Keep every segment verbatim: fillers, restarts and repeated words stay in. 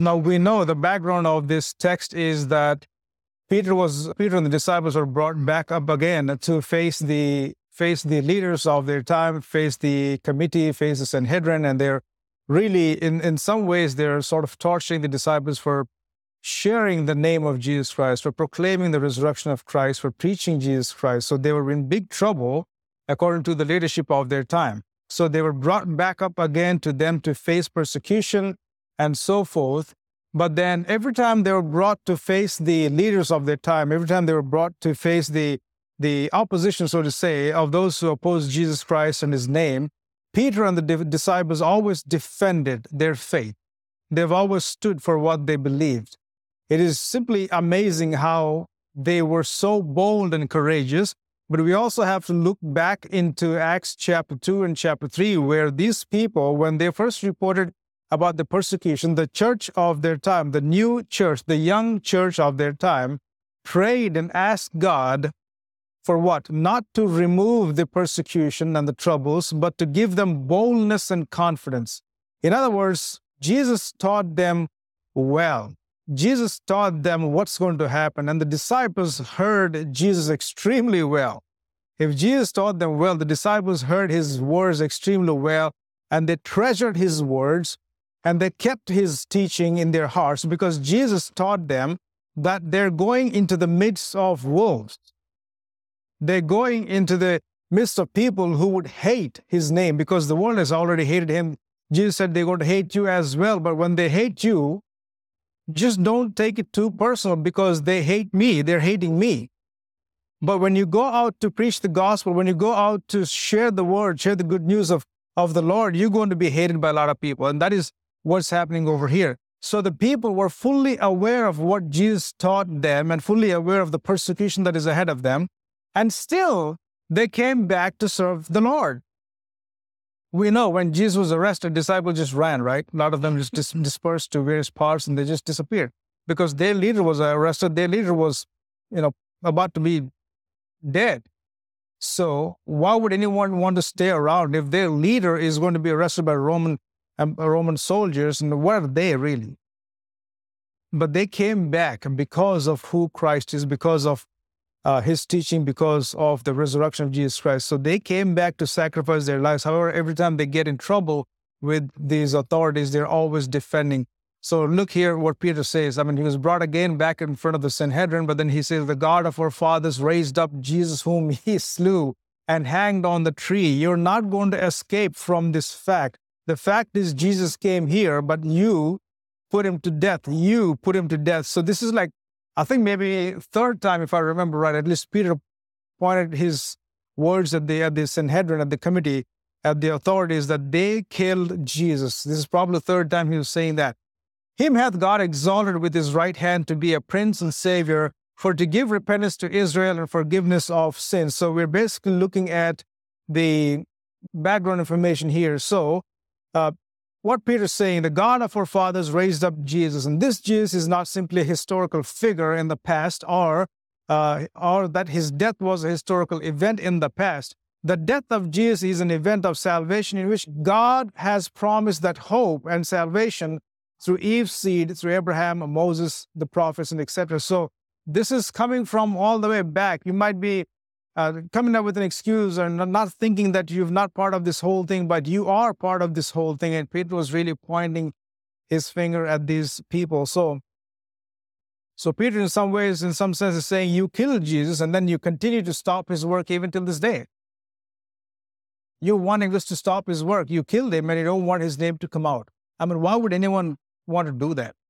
Now we know the background of this text is that Peter was Peter and the disciples were brought back up again to face the face the leaders of their time, face the committee, face the Sanhedrin, and they're really in, in some ways they're sort of torturing the disciples for sharing the name of Jesus Christ, for proclaiming the resurrection of Christ, for preaching Jesus Christ. So they were in big trouble according to the leadership of their time. So they were brought back up again to them to face persecution and so forth. But then every time they were brought to face the leaders of their time, every time they were brought to face the, the opposition, so to say, of those who opposed Jesus Christ and his name, Peter and the disciples always defended their faith. They've always stood for what they believed. It is simply amazing how they were so bold and courageous. But we also have to look back into Acts chapter two and chapter three, where these people, when they first reported about the persecution, the church of their time, the new church, the young church of their time, prayed and asked God for what? Not to remove the persecution and the troubles, but to give them boldness and confidence. In other words, Jesus taught them well. Jesus taught them what's going to happen, and the disciples heard Jesus extremely well. If Jesus taught them well, the disciples heard his words extremely well, and they treasured his words, and they kept his teaching in their hearts, because Jesus taught them that they're going into the midst of wolves. They're going into the midst of people who would hate his name, because the world has already hated him. Jesus said they're going to hate you as well, but when they hate you, just don't take it too personal, because they hate me. They're hating me. But when you go out to preach the gospel, when you go out to share the word, share the good news of, of the Lord, you're going to be hated by a lot of people. And that is what's happening over here. So the people were fully aware of what Jesus taught them and fully aware of the persecution that is ahead of them. And still, they came back to serve the Lord. We know when Jesus was arrested, disciples just ran, right? A lot of them just dis- dispersed to various parts and they just disappeared because their leader was arrested. Their leader was, you know, about to be dead. So why would anyone want to stay around if their leader is going to be arrested by Roman, um, Roman soldiers? And what are they really? But they came back because of who Christ is, because of Uh, his teaching, because of the resurrection of Jesus Christ. So they came back to sacrifice their lives. However, every time they get in trouble with these authorities, they're always defending. So look here what Peter says. I mean, he was brought again back in front of the Sanhedrin, but then he says, the God of our fathers raised up Jesus, whom he slew and hanged on the tree. You're not going to escape from this fact. The fact is Jesus came here, but you put him to death. You put him to death. So this is like, I think maybe third time, if I remember right, at least Peter pointed his words at the, at the Sanhedrin, at the committee, at the authorities, that they killed Jesus. This is probably the third time he was saying that. Him hath God exalted with his right hand to be a prince and savior, for to give repentance to Israel and forgiveness of sins. So we're basically looking at the background information here. So uh, what Peter's saying, the God of our fathers raised up Jesus, and this Jesus is not simply a historical figure in the past, or uh, or that his death was a historical event in the past. The death of Jesus is an event of salvation in which God has promised that hope and salvation through Eve's seed, through Abraham, Moses, the prophets, and et cetera. So this is coming from all the way back. You might be Uh, coming up with an excuse or not thinking that you're not part of this whole thing, but you are part of this whole thing. And Peter was really pointing his finger at these people. So, so Peter, in some ways, in some sense, is saying you killed Jesus and then you continue to stop his work even till this day. You're wanting us to stop his work. You killed him and you don't want his name to come out. I mean, why would anyone want to do that?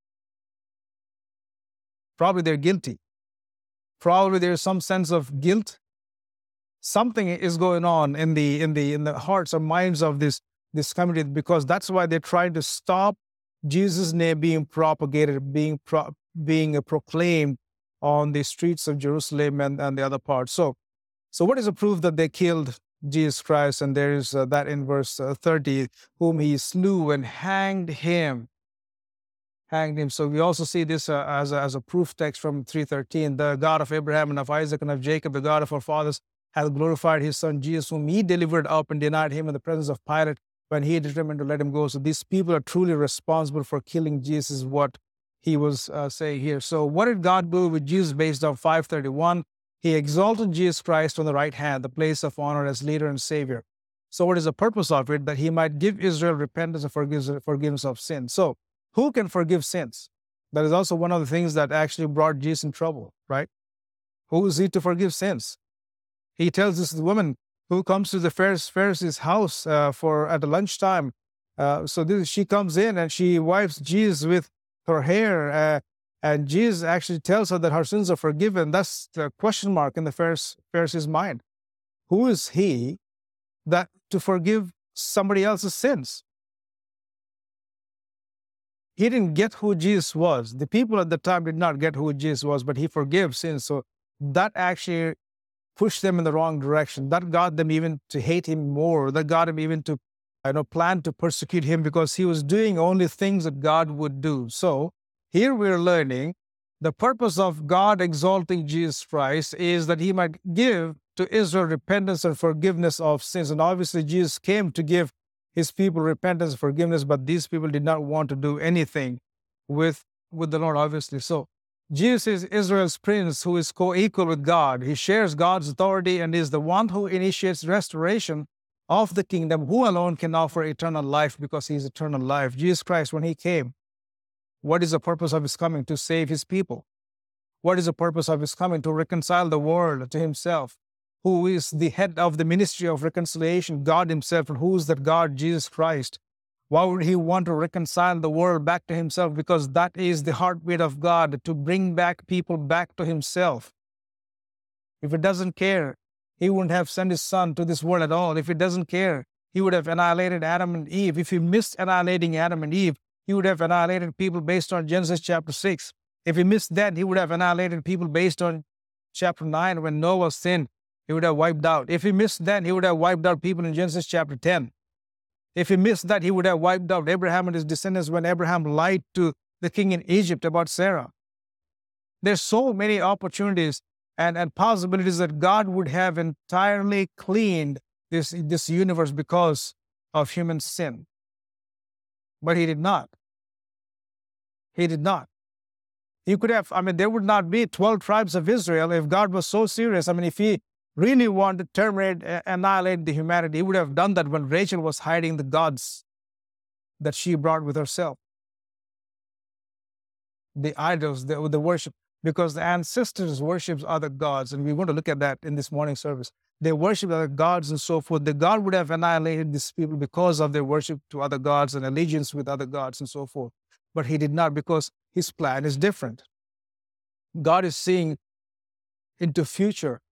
Probably they're guilty. Probably there's some sense of guilt. Something is going on in the in the in the hearts or minds of this this community, because that's why they're trying to stop Jesus' name being propagated, being pro, being uh, proclaimed on the streets of Jerusalem and, and the other parts. So, so what is the proof that they killed Jesus Christ? And there is uh, that in verse uh, thirty, whom he slew and hanged him. Hanged him. So we also see this uh, as, a, as a proof text from three thirteen. The God of Abraham and of Isaac and of Jacob, the God of our fathers, hath glorified his son Jesus, whom he delivered up and denied him in the presence of Pilate, when he determined to let him go. So these people are truly responsible for killing Jesus, is what he was uh, saying here. So what did God do with Jesus based on five thirty-one? He exalted Jesus Christ on the right hand, the place of honor as leader and savior. So what is the purpose of it? That he might give Israel repentance and forgiveness of sins. So who can forgive sins? That is also one of the things that actually brought Jesus in trouble, right? Who is he to forgive sins? He tells this woman who comes to the Pharisee's house uh, for at the lunchtime. Uh, so this, she comes in and she wipes Jesus with her hair, uh, and Jesus actually tells her that her sins are forgiven. That's the question mark in the Pharisee's mind. Who is he that to forgive somebody else's sins? He didn't get who Jesus was. The people at the time did not get who Jesus was, but he forgave sins. So that actually pushed them in the wrong direction. That got them even to hate him more. That got him even to, you know, plan to persecute him, because he was doing only things that God would do. So here we're learning the purpose of God exalting Jesus Christ is that he might give to Israel repentance and forgiveness of sins. And obviously Jesus came to give his people repentance and forgiveness, but these people did not want to do anything with, with the Lord, obviously. So Jesus is Israel's prince who is co-equal with God. He shares God's authority and is the one who initiates restoration of the kingdom, who alone can offer eternal life because he is eternal life. Jesus Christ, when he came, what is the purpose of his coming? To save his people. What is the purpose of his coming? To reconcile the world to himself. Who is the head of the ministry of reconciliation? God himself. And who is that God? Jesus Christ. Why would he want to reconcile the world back to himself? Because that is the heartbeat of God, to bring back people back to himself. If he doesn't care, he wouldn't have sent his son to this world at all. If he doesn't care, he would have annihilated Adam and Eve. If he missed annihilating Adam and Eve, he would have annihilated people based on Genesis chapter six. If he missed that, he would have annihilated people based on chapter nine when Noah sinned. He would have wiped out. If he missed that, he would have wiped out people in Genesis chapter ten. If he missed that, he would have wiped out Abraham and his descendants when Abraham lied to the king in Egypt about Sarah. There's so many opportunities and, and possibilities that God would have entirely cleaned this, this universe because of human sin. But he did not. He did not. He could have, I mean, there would not be twelve tribes of Israel if God was so serious. I mean, if he really wanted to terminate, uh, annihilate the humanity, he would have done that when Rachel was hiding the gods that she brought with herself. The idols, the, the worship, because the ancestors worshipped other gods, and we want to look at that in this morning service. They worshiped other gods and so forth. The God would have annihilated these people because of their worship to other gods and allegiance with other gods and so forth. But he did not, because his plan is different. God is seeing into future.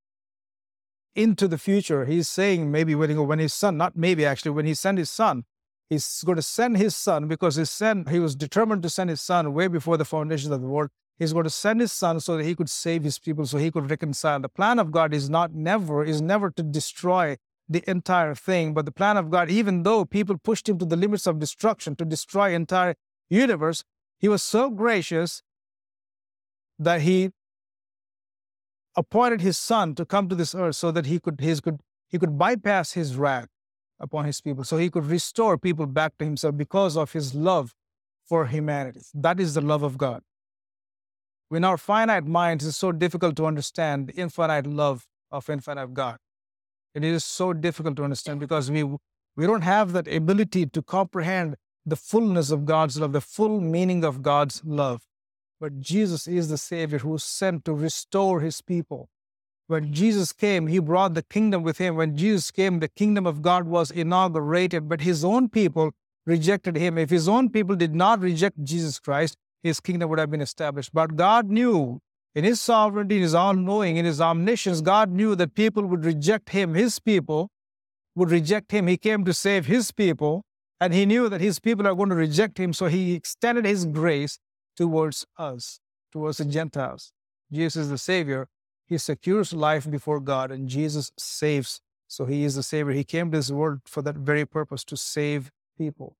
Into the future. He's saying maybe when, he, when his son, not maybe actually, when he sent his son, he's going to send his son because his son, he was determined to send his son way before the foundations of the world. He's going to send his son so that he could save his people, so he could reconcile. The plan of God is not never, is never to destroy the entire thing. But the plan of God, even though people pushed him to the limits of destruction, to destroy entire universe, he was so gracious that he appointed his son to come to this earth so that he could, his could, he could bypass his wrath upon his people, so he could restore people back to himself because of his love for humanity. That is the love of God. In our finite minds, it's so difficult to understand the infinite love of infinite God. It is so difficult to understand because we, we don't have that ability to comprehend the fullness of God's love, the full meaning of God's love. But Jesus is the Savior who was sent to restore his people. When Jesus came, he brought the kingdom with him. When Jesus came, the kingdom of God was inaugurated, but his own people rejected him. If his own people did not reject Jesus Christ, his kingdom would have been established. But God knew, in his sovereignty, in his all-knowing, in his omniscience, God knew that people would reject him. His people would reject him. He came to save his people, and he knew that his people are going to reject him, so he extended his grace towards us, towards the Gentiles. Jesus is the Savior. He secures life before God, and Jesus saves. So he is the Savior. He came to this world for that very purpose, to save people.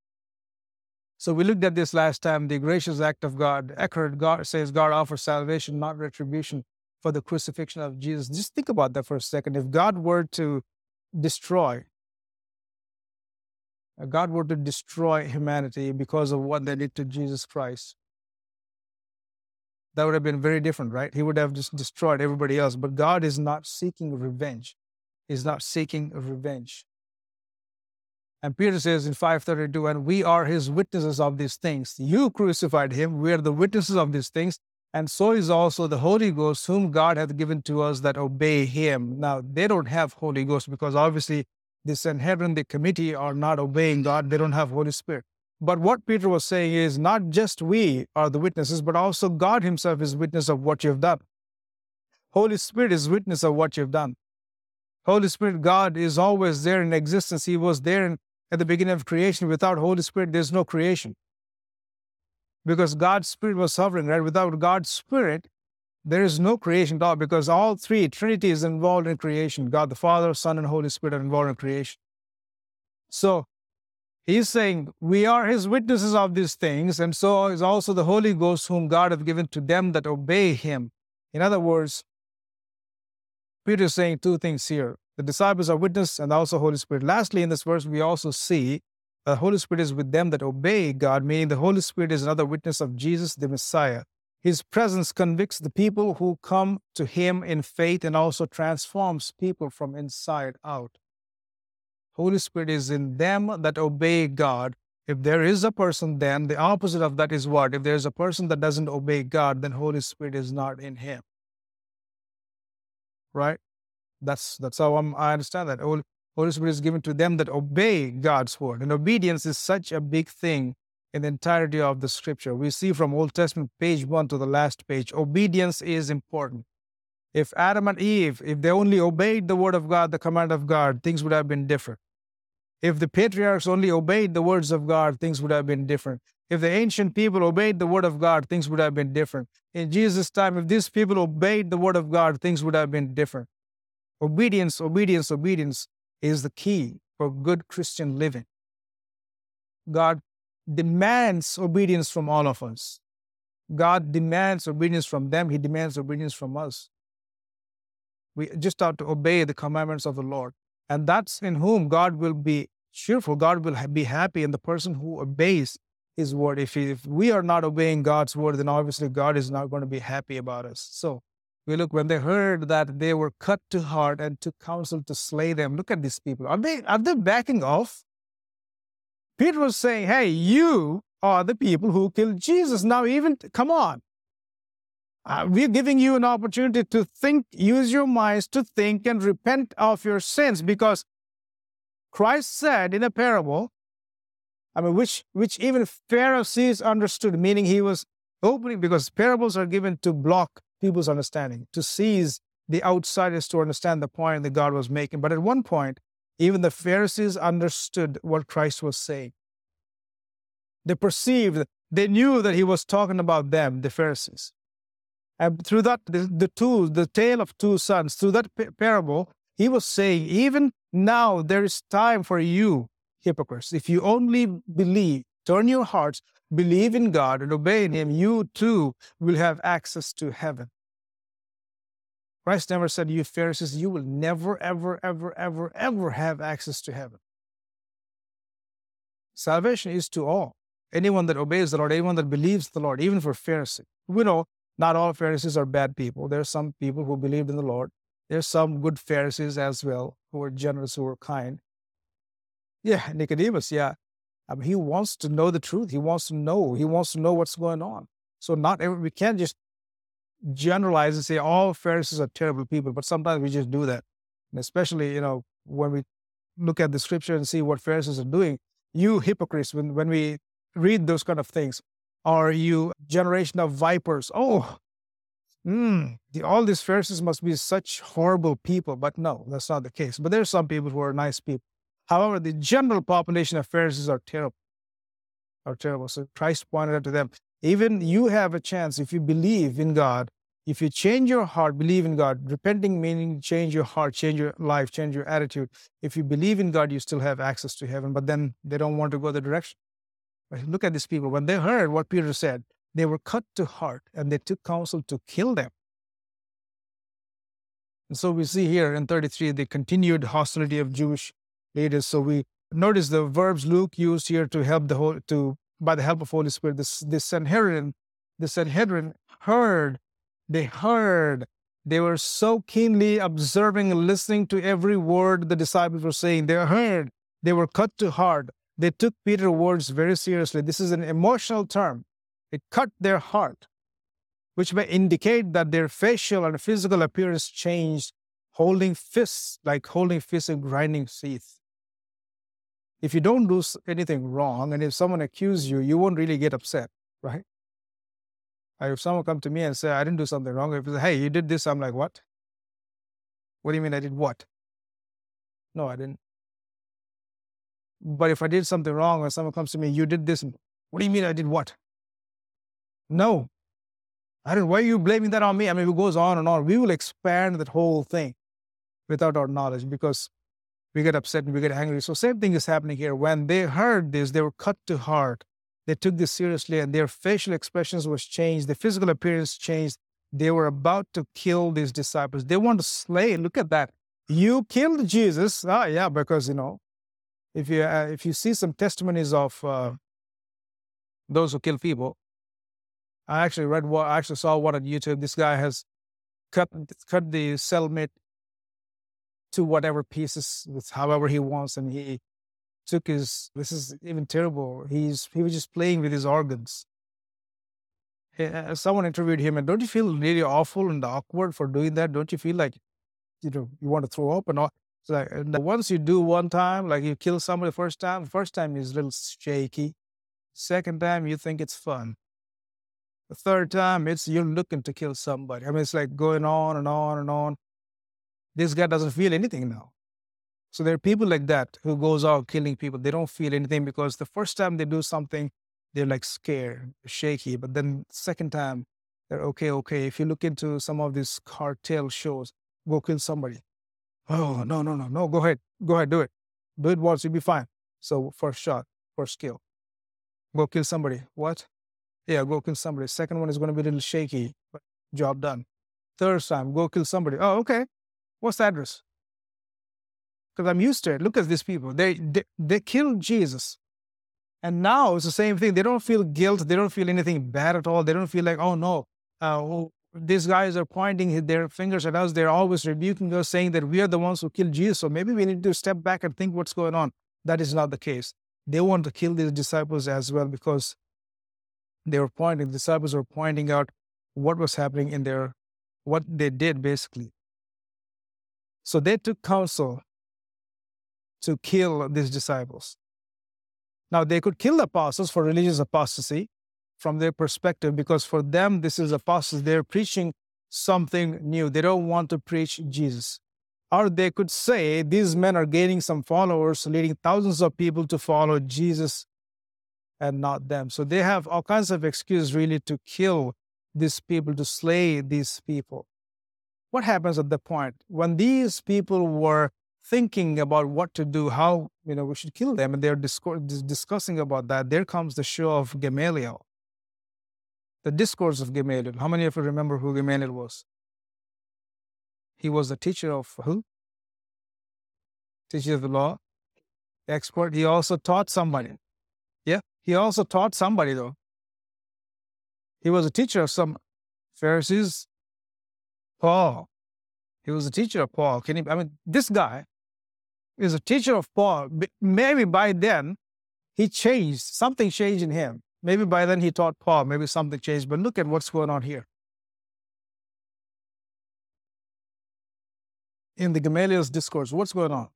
So we looked at this last time, the gracious act of God. Eckhart God says God offers salvation, not retribution, for the crucifixion of Jesus. Just think about that for a second. If God were to destroy uh, God were to destroy humanity because of what they did to Jesus Christ, that would have been very different, right? He would have just destroyed everybody else. But God is not seeking revenge. He's not seeking revenge. And Peter says in five thirty-two, and we are his witnesses of these things. You crucified him. We are the witnesses of these things. And so is also the Holy Ghost, whom God hath given to us that obey him. Now, they don't have Holy Ghost because obviously the Sanhedrin, the committee, are not obeying God. They don't have Holy Spirit. But what Peter was saying is not just we are the witnesses, but also God himself is witness of what you've done. Holy Spirit is witness of what you've done. Holy Spirit, God is always there in existence. He was there in, at the beginning of creation. Without Holy Spirit, there's no creation. Because God's Spirit was sovereign, right? Without God's Spirit, there is no creation at all, because all three, Trinity is involved in creation. God the Father, Son, and Holy Spirit are involved in creation. So he's saying, we are his witnesses of these things, and so is also the Holy Ghost, whom God hath given to them that obey him. In other words, Peter is saying two things here. The disciples are witness and also Holy Spirit. Lastly, in this verse, we also see the Holy Spirit is with them that obey God, meaning the Holy Spirit is another witness of Jesus, the Messiah. His presence convicts the people who come to him in faith and also transforms people from inside out. Holy Spirit is in them that obey God. If there is a person, then the opposite of that is what? If there's a person that doesn't obey God, then Holy Spirit is not in him. Right? That's that's how I'm, I understand that. Holy, Holy Spirit is given to them that obey God's word. And obedience is such a big thing in the entirety of the scripture. We see from Old Testament, page one to the last page, obedience is important. If Adam and Eve, if they only obeyed the word of God, the command of God, things would have been different. If the patriarchs only obeyed the words of God, things would have been different. If the ancient people obeyed the word of God, things would have been different. In Jesus' time, if these people obeyed the word of God, things would have been different. Obedience, obedience, obedience is the key for good Christian living. God demands obedience from all of us. God demands obedience from them. He demands obedience from us. We just have to obey the commandments of the Lord. And that's in whom God will be cheerful. God will be happy in the person who obeys his word. If, he, if we are not obeying God's word, then obviously God is not going to be happy about us. So we look, when they heard that they were cut to heart and took counsel to slay them. Look at these people. Are they, are they backing off? Peter was saying, hey, you are the people who killed Jesus. Now even, come on. Uh, we're giving you an opportunity to think, use your minds to think and repent of your sins, because Christ said in a parable, I mean, which, which even Pharisees understood, meaning he was opening, because parables are given to block people's understanding, to seize the outsiders to understand the point that God was making. But at one point, even the Pharisees understood what Christ was saying. They perceived, they knew that he was talking about them, the Pharisees. And through that, the, the two, the tale of two sons, through that parable, he was saying, even now there is time for you, hypocrites. If you only believe, turn your hearts, believe in God and obey him, you too will have access to heaven. Christ never said, you Pharisees, you will never, ever, ever, ever, ever have access to heaven. Salvation is to all. Anyone that obeys the Lord, anyone that believes the Lord, even for Pharisees. We know not all Pharisees are bad people. There are some people who believed in the Lord. There's some good Pharisees as well, who are generous, who are kind. Yeah, Nicodemus, yeah. I mean, he wants to know the truth. He wants to know. He wants to know what's going on. So not every, we can't just generalize and say all Pharisees are terrible people, but sometimes we just do that. And especially, you know, when we look at the scripture and see what Pharisees are doing, you hypocrites, when, when we read those kind of things, are you generation of vipers? Oh, mm, the, all these Pharisees must be such horrible people. But no, that's not the case. But there's some people who are nice people. However, the general population of Pharisees are terrible, are terrible. So Christ pointed out to them, even you have a chance if you believe in God, if you change your heart, believe in God, repenting meaning change your heart, change your life, change your attitude. If you believe in God, you still have access to heaven, but then they don't want to go the direction. But look at these people. When they heard what Peter said, they were cut to heart and they took counsel to kill them. And so we see here in thirty-three, the continued hostility of Jewish leaders. So we Notice the verbs Luke used here to help the whole to by the help of Holy Spirit. This this Sanhedrin, the Sanhedrin heard, they heard, they were so keenly observing and listening to every word the disciples were saying. They heard, they were cut to heart. They took Peter's words very seriously. This is an emotional term. It cut their heart, which may indicate that their facial and physical appearance changed, holding fists, like holding fists and grinding teeth. If you don't do anything wrong, and if someone accuses you, you won't really get upset, right? Like if someone come to me and say, I didn't do something wrong, if they say, hey, you did this, I'm like, what? What do you mean I did what? No, I didn't. But if I did something wrong, or someone comes to me, you did this, what do you mean I did what? No, I don't. Why are you blaming that on me? I mean, it goes on and on. We will expand that whole thing without our knowledge because we get upset and we get angry. So same thing is happening here. When they heard this, they were cut to heart. They took this seriously and their facial expressions was changed. The physical appearance changed. They were about to kill these disciples. They want to slay. Look at that. You killed Jesus. Ah, yeah, because, you know, if you, uh, if you see some testimonies of uh, those who kill people, I actually read what I actually saw one on YouTube. This guy has cut cut the cellmate to whatever pieces, with however he wants, and he took his. This is even terrible. He's he was just playing with his organs. He, uh, someone interviewed him, and don't you feel really awful and awkward for doing that? Don't you feel like you know you want to throw up and all? It's like and once you do one time, like you kill somebody the first time, the first time is a little shaky. Second time, you think it's fun. The third time, it's you're looking to kill somebody. I mean, it's like going on and on and on. This guy doesn't feel anything now. So there are people like that who goes out killing people. They don't feel anything because the first time they do something, they're like scared, shaky. But then second time, they're okay, okay. If you look into some of these cartel shows, go kill somebody. Oh, no, no, no, no. Go ahead. Go ahead. Do it. Do it once. You'll be fine. So first shot, first kill. Go kill somebody. What? Yeah, go kill somebody. Second one is going to be a little shaky, but job done. Third time, go kill somebody. Oh, okay. What's the address? Because I'm used to it. Look at these people. They, they they killed Jesus. And now it's the same thing. They don't feel guilt. They don't feel anything bad at all. They don't feel like, oh no, uh, oh, these guys are pointing their fingers at us. They're always rebuking us, saying that we are the ones who killed Jesus. So maybe we need to step back and think what's going on. That is not the case. They want to kill these disciples as well because they were pointing, the disciples were pointing out what was happening in their, what they did basically. So they took counsel to kill these disciples. Now they could kill the apostles for religious apostasy from their perspective, because for them, this is apostasy. They're preaching something new. They don't want to preach Jesus. Or they could say these men are gaining some followers, leading thousands of people to follow Jesus and not them. So they have all kinds of excuses really to kill these people, to slay these people. What happens at the point when these people were thinking about what to do, how you know we should kill them, and they're discor- discussing about that? There comes the show of Gamaliel, the discourse of Gamaliel. How many of you remember who Gamaliel was? He was the teacher of who? Teacher of the law, expert. He also taught somebody. Yeah, he also taught somebody though. He was a teacher of some Pharisees. Paul. He was a teacher of Paul. Can you, I mean, this guy is a teacher of Paul. Maybe by then he changed, something changed in him. Maybe by then he taught Paul, maybe something changed, but look at what's going on here. In the Gamaliel's discourse, what's going on?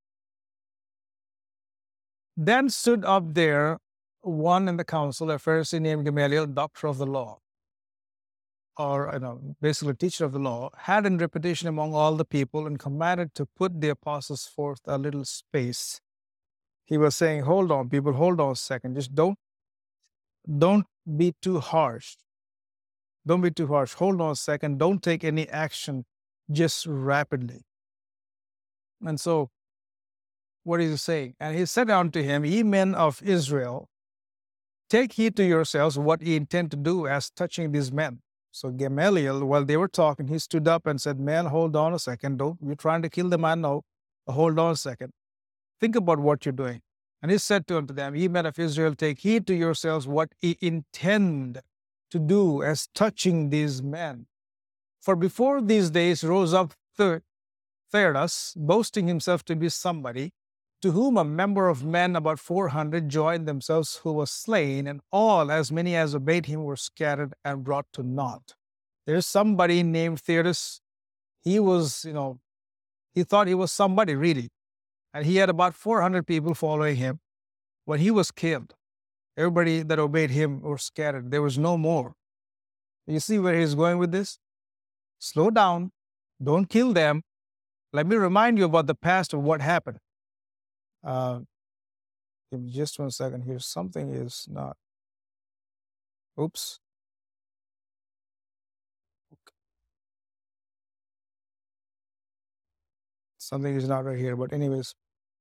Then stood up there one in the council, a Pharisee named Gamaliel, doctor of the law, or you know, basically teacher of the law, had in reputation among all the people and commanded to put the apostles forth a little space. He was saying, hold on, people, hold on a second. Just don't, don't be too harsh. Don't be too harsh. Hold on a second. Don't take any action just rapidly. And so, what is he saying? And he said unto him, ye men of Israel, take heed to yourselves what ye intend to do as touching these men. So Gamaliel, while they were talking, he stood up and said, man, hold on a second. Don't, you're trying to kill the man. No, hold on a second. think about what you're doing. And he said to unto them, Ye men of Israel, take heed to yourselves what ye intend to do as touching these men. For before these days rose up Thir- Theudas, boasting himself to be somebody, to whom a member of men, about four hundred, joined themselves, who was slain, and all, as many as obeyed him, were scattered and brought to naught. There's somebody named Theudas. He was, you know, he thought he was somebody, really. And he had about four hundred people following him. When he was killed, everybody that obeyed him were scattered. There was no more. You see where he's going with this? Slow down. Don't kill them. Let me remind you about the past of what happened. Uh, give me just one second here. Something is not. Oops. Something is not right here. But anyways.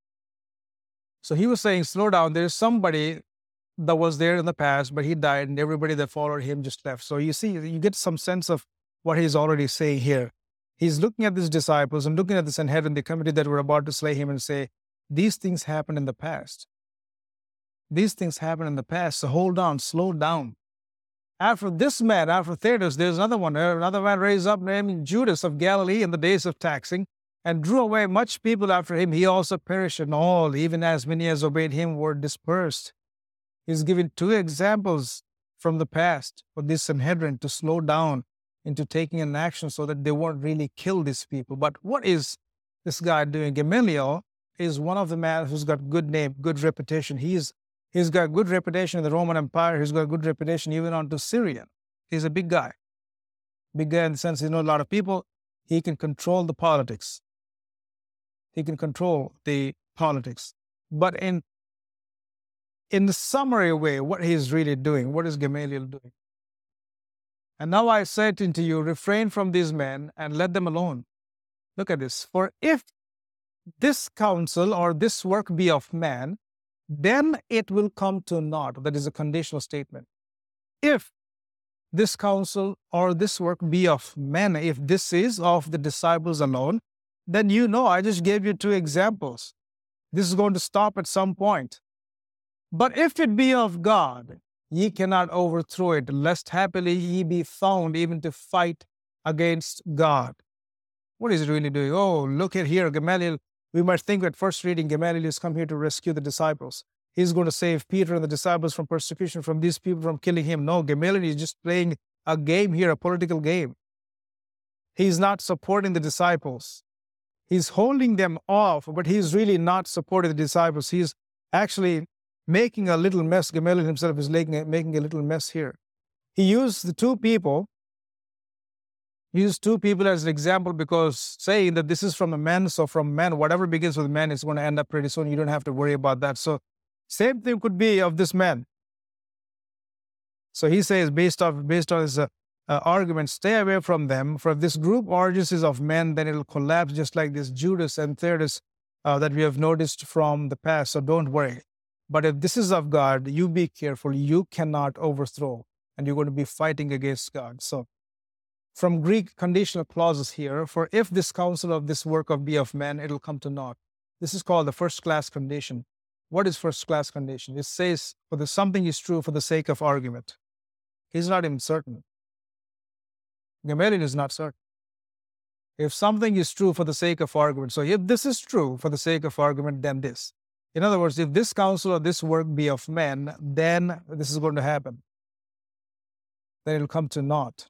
So he was saying, slow down. There's somebody that was there in the past, but he died, and everybody that followed him just left. So you see, you get some sense of what he's already saying here. He's looking at these disciples and looking at the Sanhedrin, the committee that were about to slay him, and say, these things happened in the past. These things happened in the past. So hold on, slow down. After this man, after Theudas, there's another one. Another man raised up named Judas of Galilee in the days of taxing, and drew away much people after him. He also perished, and all, even as many as obeyed him, were dispersed. He's giving two examples from the past for this Sanhedrin to slow down into taking an action so that they won't really kill these people. But what is this guy doing? Gamaliel is one of the men who's got good name, good reputation. He's he's got good reputation in the Roman Empire. He's got good reputation even onto Syria. He's a big guy. Big guy in the sense he knows a lot of people. He can control the politics. He can control the politics. But in in the summary way, what he's really doing, what is Gamaliel doing? And now I said unto you, refrain from these men and let them alone. Look at this. For if this counsel or this work be of man, then it will come to naught. That is a conditional statement. If this counsel or this work be of men, if this is of the disciples alone, then you know, I just gave you two examples. This is going to stop at some point. But if it be of God, ye cannot overthrow it, lest happily ye be found even to fight against God. What is he really doing? Oh, look at here, Gamaliel. We might think at first reading, Gamaliel has come here to rescue the disciples. He's going to save Peter and the disciples from persecution, from these people from killing him. No, Gamaliel is just playing a game here, a political game. He's not supporting the disciples. He's holding them off, but he's really not supporting the disciples. He's actually making a little mess. Gamaliel himself is making a, making a little mess here. He used the two people, he used two people as an example because saying that this is from a man, so from man, whatever begins with man is going to end up pretty soon. You don't have to worry about that. So same thing could be of this man. So he says, based off based on his uh, uh, argument, stay away from them. For if this group origins is of men, then it'll collapse just like this Judas and Theudas uh, that we have noticed from the past. So don't worry. But if this is of God, you be careful. You cannot overthrow, and you're going to be fighting against God. So from Greek conditional clauses here, for if this counsel of this work of be of men, it'll come to naught. This is called the first class condition. What is first class condition? It says, for the something is true for the sake of argument. He's not even certain. Gamaliel is not certain. If something is true for the sake of argument, so if this is true for the sake of argument, then this. In other words, if this counsel or this work be of men, then this is going to happen. Then it'll come to naught.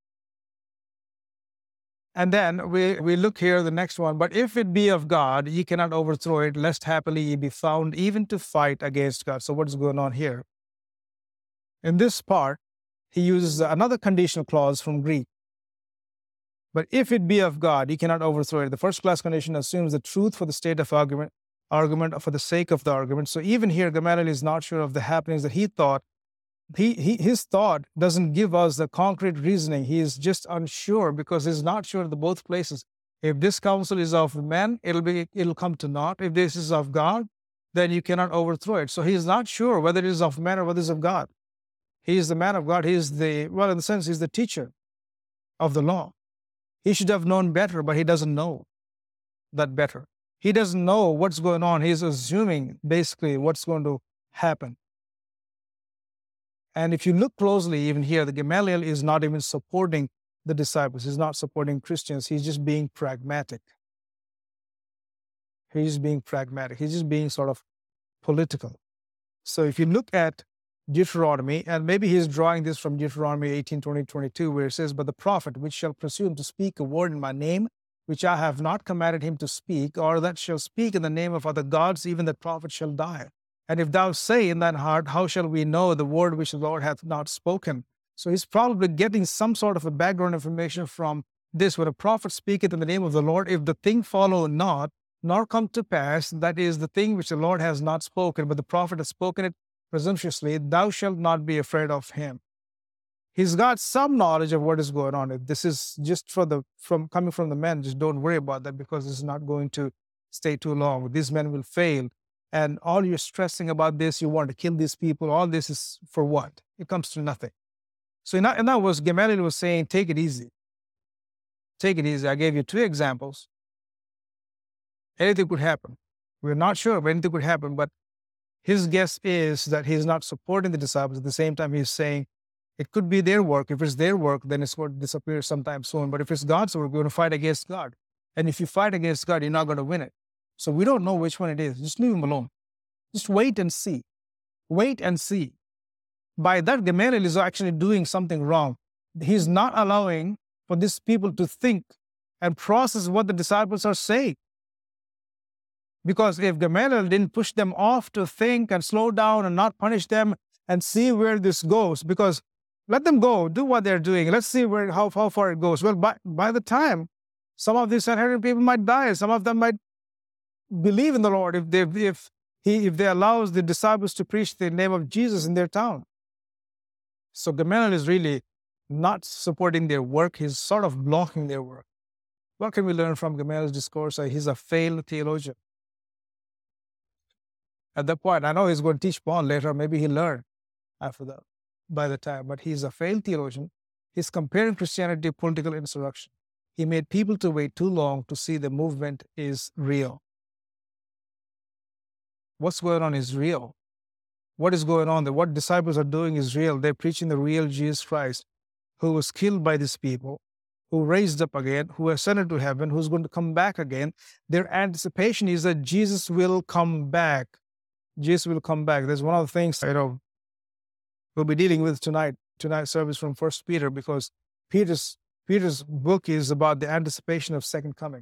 And then we, we look here, the next one. But if it be of God, ye cannot overthrow it, lest happily ye be found even to fight against God. So what is going on here? In this part, he uses another conditional clause from Greek. But if it be of God, ye cannot overthrow it. The first class condition assumes the truth for the state of argument, argument for the sake of the argument. So even here, Gamaliel is not sure of the happenings that he thought. He, he His thought doesn't give us the concrete reasoning. He is just unsure because he's not sure of the both places. If this counsel is of man, it'll be it'll come to naught. If this is of God, then you cannot overthrow it. So he's not sure whether it is of man or whether it is of God. He is the man of God. He is the, well, in the sense, he's the teacher of the law. He should have known better, but he doesn't know that better. He doesn't know what's going on. He's assuming basically what's going to happen. And if you look closely, even here, the Gamaliel is not even supporting the disciples. He's not supporting Christians. He's just being pragmatic. He's being pragmatic. He's just being sort of political. So if you look at Deuteronomy, and maybe he's drawing this from Deuteronomy eighteen, twenty, twenty-two, where it says, "But the prophet which shall presume to speak a word in my name, which I have not commanded him to speak, or that shall speak in the name of other gods, even that prophet shall die. And if thou say in thine heart, how shall we know the word which the Lord hath not spoken?" So he's probably getting some sort of a background information from this. When a prophet speaketh in the name of the Lord, if the thing follow not, nor come to pass, that is the thing which the Lord has not spoken, but the prophet has spoken it presumptuously, thou shalt not be afraid of him. He's got some knowledge of what is going on. If this is just for the from coming from the men, just don't worry about that, because it's not going to stay too long. These men will fail. And all you're stressing about this, you want to kill these people, all this is for what? It comes to nothing. So in other words, Gamaliel was saying, take it easy. Take it easy. I gave you two examples. Anything could happen. We're not sure if anything could happen, but his guess is that he's not supporting the disciples. At the same time, he's saying it could be their work. If it's their work, then it's going to disappear sometime soon. But if it's God's work, we're going to fight against God. And if you fight against God, you're not going to win it. So we don't know which one it is. Just leave him alone. Just wait and see. Wait and see. By that, Gamaliel is actually doing something wrong. He's not allowing for these people to think and process what the disciples are saying. Because if Gamaliel didn't push them off to think and slow down and not punish them and see where this goes, because let them go, do what they're doing. Let's see where how, how far it goes. Well, by, by the time, some of these Sanhedrin people might die. Some of them might believe in the Lord if they, if he, if they allows the disciples to preach the name of Jesus in their town. So Gamaliel is really not supporting their work. He's sort of blocking their work. What can we learn from Gamaliel's discourse? He's a failed theologian. At that point, I know he's going to teach Paul later. Maybe he'll learn after that, by the time. But he's a failed theologian. He's comparing Christianity to political insurrection. He made people to wait too long to see the movement is real. What's going on is real. What is going on? What disciples are doing is real. They're preaching the real Jesus Christ, who was killed by these people, who raised up again, who ascended to heaven, who's going to come back again. Their anticipation is that Jesus will come back. Jesus will come back. There's one of the things, you know, we'll be dealing with tonight, tonight's service from First Peter, because Peter's Peter's book is about the anticipation of second coming.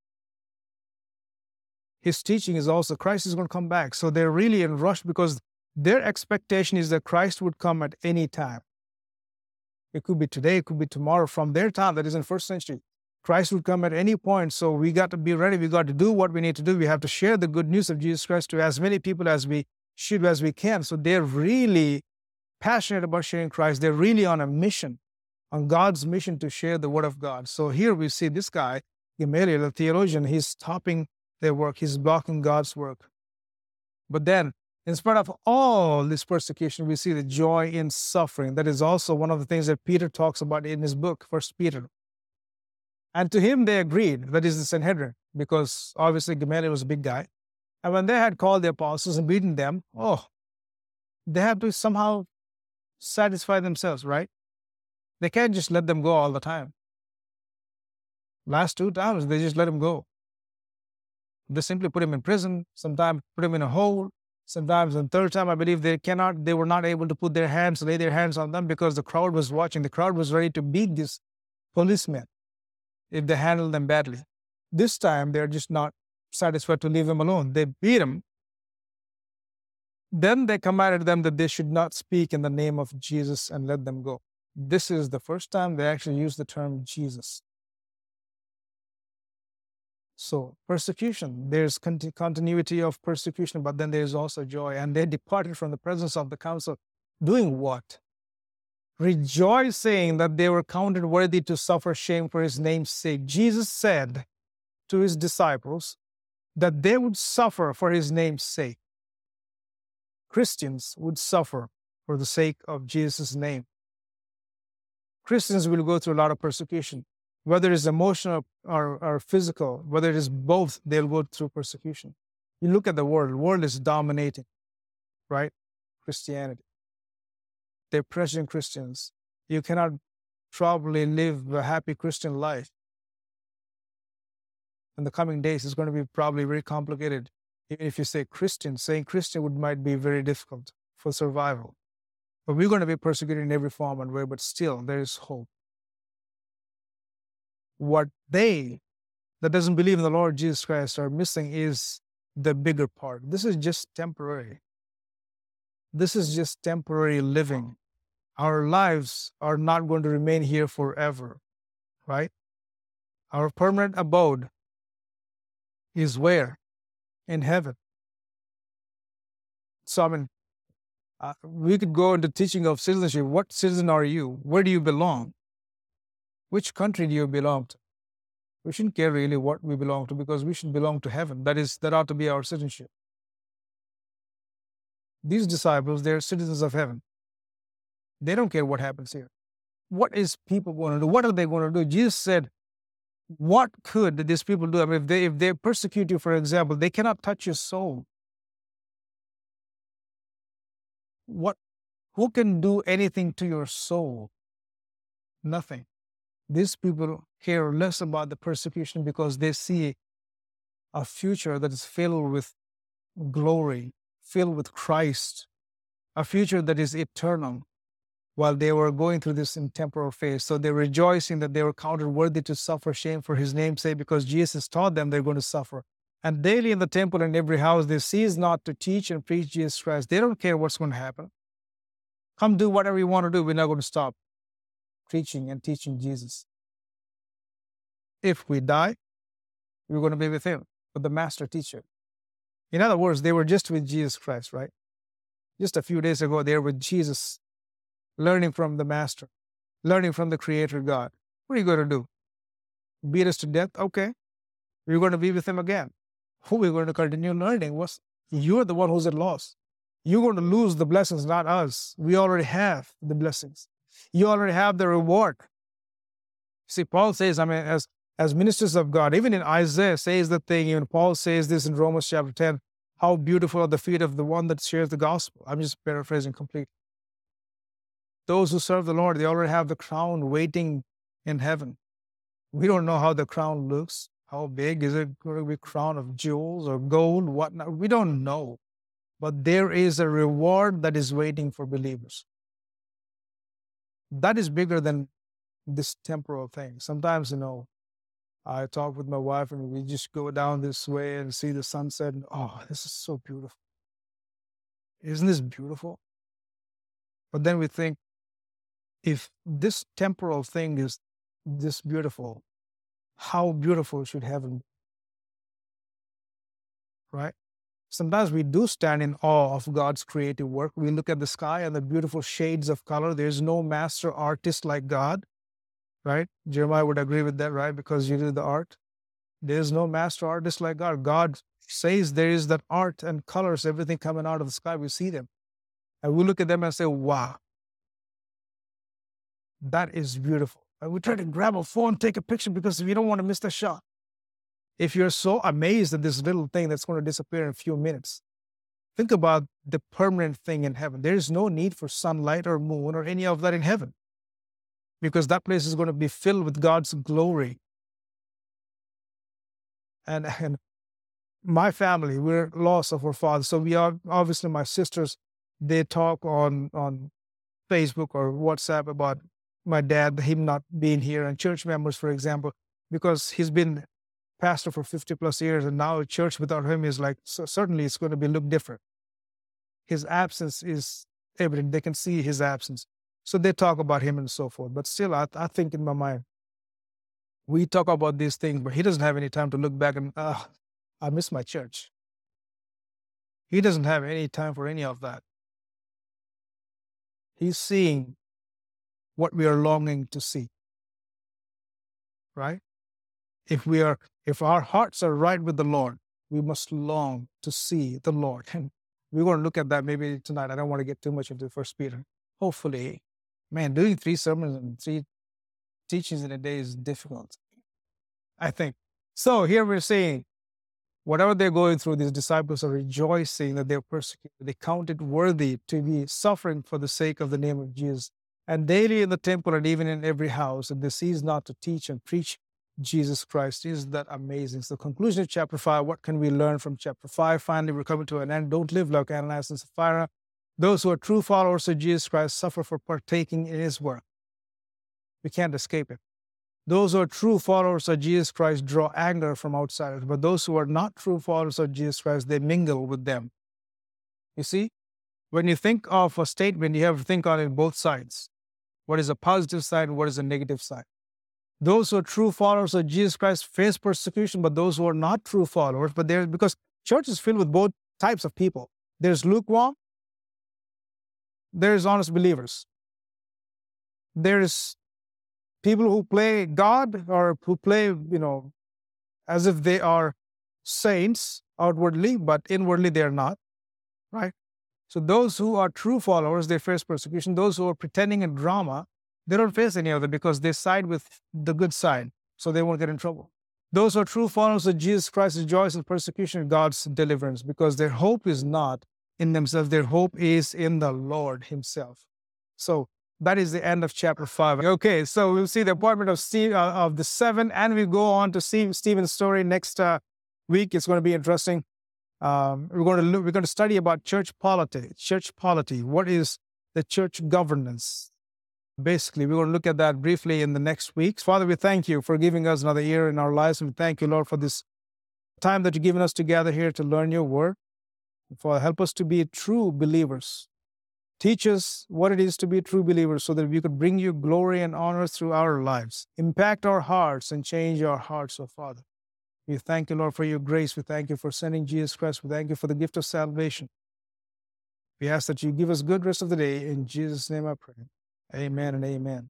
His teaching is also Christ is going to come back. So they're really in a rush because their expectation is that Christ would come at any time. It could be today, it could be tomorrow. From their time, that is in first century, Christ would come at any point. So we got to be ready. We got to do what we need to do. We have to share the good news of Jesus Christ to as many people as we should, as we can. So they're really passionate about sharing Christ. They're really on a mission, on God's mission to share the word of God. So here we see this guy, Gamaliel, a theologian, he's stopping their work. He's blocking God's work. But then, in spite of all this persecution, we see the joy in suffering. That is also one of the things that Peter talks about in his book, First Peter. And to him, they agreed, that is the Sanhedrin, because obviously Gamaliel was a big guy. And when they had called the apostles and beaten them, oh, they have to somehow satisfy themselves, right? They can't just let them go all the time. Last two times, they just let him go. They simply put him in prison, sometimes put him in a hole. Sometimes the third time, I believe they cannot, they were not able to put their hands, lay their hands on them because the crowd was watching. The crowd was ready to beat these policemen if they handled them badly. This time, they're just not satisfied to leave him alone. They beat him. Then they commanded them that they should not speak in the name of Jesus and let them go. This is the first time they actually used the term Jesus. So persecution, there's conti- continuity of persecution, but then there's also joy. And they departed from the presence of the council, doing what? Rejoicing that they were counted worthy to suffer shame for his name's sake. Jesus said to his disciples that they would suffer for his name's sake. Christians would suffer for the sake of Jesus' name. Christians will go through a lot of persecution. whether it's emotional or, or physical, whether it is both, they'll go through persecution. You look at the world, the world is dominating, right? Christianity. They're pressuring Christians. You cannot probably live a happy Christian life. In the coming days, it's going to be probably very complicated. Even if you say Christian, saying Christian would might be very difficult for survival. But we're going to be persecuted in every form and way, but still there is hope. What they that doesn't believe in the Lord Jesus Christ are missing is the bigger part. This is just temporary. This is just temporary living. Our lives are not going to remain here forever, right? Our permanent abode is where? In heaven. So, I mean, uh, we could go into teaching of citizenship. What citizen are you? Where do you belong? Which country do you belong to? We shouldn't care really what we belong to, because we should belong to heaven. That is, that ought to be our citizenship. These disciples, they're citizens of heaven. They don't care what happens here. What is people going to do? What are they going to do? Jesus said, what could these people do? I mean, if they, if they persecute you, for example, they cannot touch your soul. What, who can do anything to your soul? Nothing. These people care less about the persecution because they see a future that is filled with glory, filled with Christ, a future that is eternal, while they were going through this temporal phase. So they're rejoicing that they were counted worthy to suffer shame for his name's sake, because Jesus taught them they're going to suffer. And daily in the temple and every house, they cease not to teach and preach Jesus Christ. They don't care what's going to happen. Come do whatever you want to do. We're not going to stop preaching and teaching Jesus. If we die, we're going to be with him, with the master teacher. In other words, they were just with Jesus Christ, right? Just a few days ago, they were with Jesus, learning from the master, learning from the creator God. What are you going to do? Beat us to death? Okay. We're going to be with him again. Who are we going to continue learning? What's, you're the one who's at loss. You're going to lose the blessings, not us. We already have the blessings. You already have the reward. See, Paul says, I mean, as, as ministers of God, even in Isaiah says the thing, even Paul says this in Romans chapter ten, how beautiful are the feet of the one that shares the gospel. I'm just paraphrasing completely. Those who serve the Lord, they already have the crown waiting in heaven. We don't know how the crown looks. How big? Is it going to be a crown of jewels or gold? Whatnot? We don't know. But there is a reward that is waiting for believers. That is bigger than this temporal thing. Sometimes, you know, I talk with my wife and we just go down this way and see the sunset. And, oh, this is so beautiful. Isn't this beautiful? But then we think, if this temporal thing is this beautiful, how beautiful should heaven be? Right? Sometimes we do stand in awe of God's creative work. We look at the sky and the beautiful shades of color. There's no master artist like God, right? Jeremiah would agree with that, right? Because you do the art. There's no master artist like God. God says there is that art and colors, everything coming out of the sky. We see them. And we look at them and say, wow, that is beautiful. And we try to grab a phone, take a picture, because we don't want to miss the shot. If you're so amazed at this little thing that's going to disappear in a few minutes, think about the permanent thing in heaven. There is no need for sunlight or moon or any of that in heaven, because that place is going to be filled with God's glory. And, and my family, we're lost of our father. So we are, obviously my sisters, they talk on, on Facebook or WhatsApp about my dad, him not being here, and church members, for example, because he's been pastor for fifty plus years, and now a church without him is like, so certainly it's going to be look different. His absence is evident. They can see his absence. So they talk about him and so forth. But still, I, I think in my mind, we talk about these things, but he doesn't have any time to look back and, ah, I miss my church. He doesn't have any time for any of that. He's seeing what we are longing to see, right? If we are, if our hearts are right with the Lord, we must long to see the Lord. And we're going to look at that maybe tonight. I don't want to get too much into First Peter. Hopefully, man, doing three sermons in three teachings in a day is difficult, I think. So here we're saying, whatever they're going through, these disciples are rejoicing that they're persecuted. They count it worthy to be suffering for the sake of the name of Jesus. And daily in the temple and even in every house, and they cease not to teach and preach Jesus Christ. Isn't that amazing? So the conclusion of chapter five, what can we learn from chapter five? Finally, we're coming to an end. Don't live like Ananias and Sapphira. Those who are true followers of Jesus Christ suffer for partaking in his work. We can't escape it. Those who are true followers of Jesus Christ draw anger from outsiders, but those who are not true followers of Jesus Christ, they mingle with them. You see, when you think of a statement, you have to think on it both sides. What is a positive side and what is a negative side? Those who are true followers of Jesus Christ face persecution, but those who are not true followers, but there, because church is filled with both types of people. There's lukewarm, there's honest believers. There's people who play God or who play, you know, as if they are saints outwardly, but inwardly they are not, right? So those who are true followers, they face persecution. Those who are pretending in drama, they don't face any of it because they side with the good side, so they won't get in trouble. Those who are true followers of Jesus Christ rejoice in persecution and God's deliverance because their hope is not in themselves. Their hope is in the Lord himself. So that is the end of chapter five. Okay, so we'll see the appointment of Steve, uh, of the seven, and we go on to see Stephen's story next uh, week. It's going to be interesting. Um, we're going to look, we're going to study about church polity. Church polity. What is the church governance? Basically, we're going to look at that briefly in the next week. Father, we thank you for giving us another year in our lives, and we thank you, Lord, for this time that you've given us together here to learn your word. For help us to be true believers. Teach us what it is to be true believers so that we could bring you glory and honor through our lives. Impact our hearts and change our hearts, oh Father. We thank you, Lord, for your grace. We thank you for sending Jesus Christ. We thank you for the gift of salvation. We ask that you give us good rest of the day. In Jesus' name I pray. Amen and amen.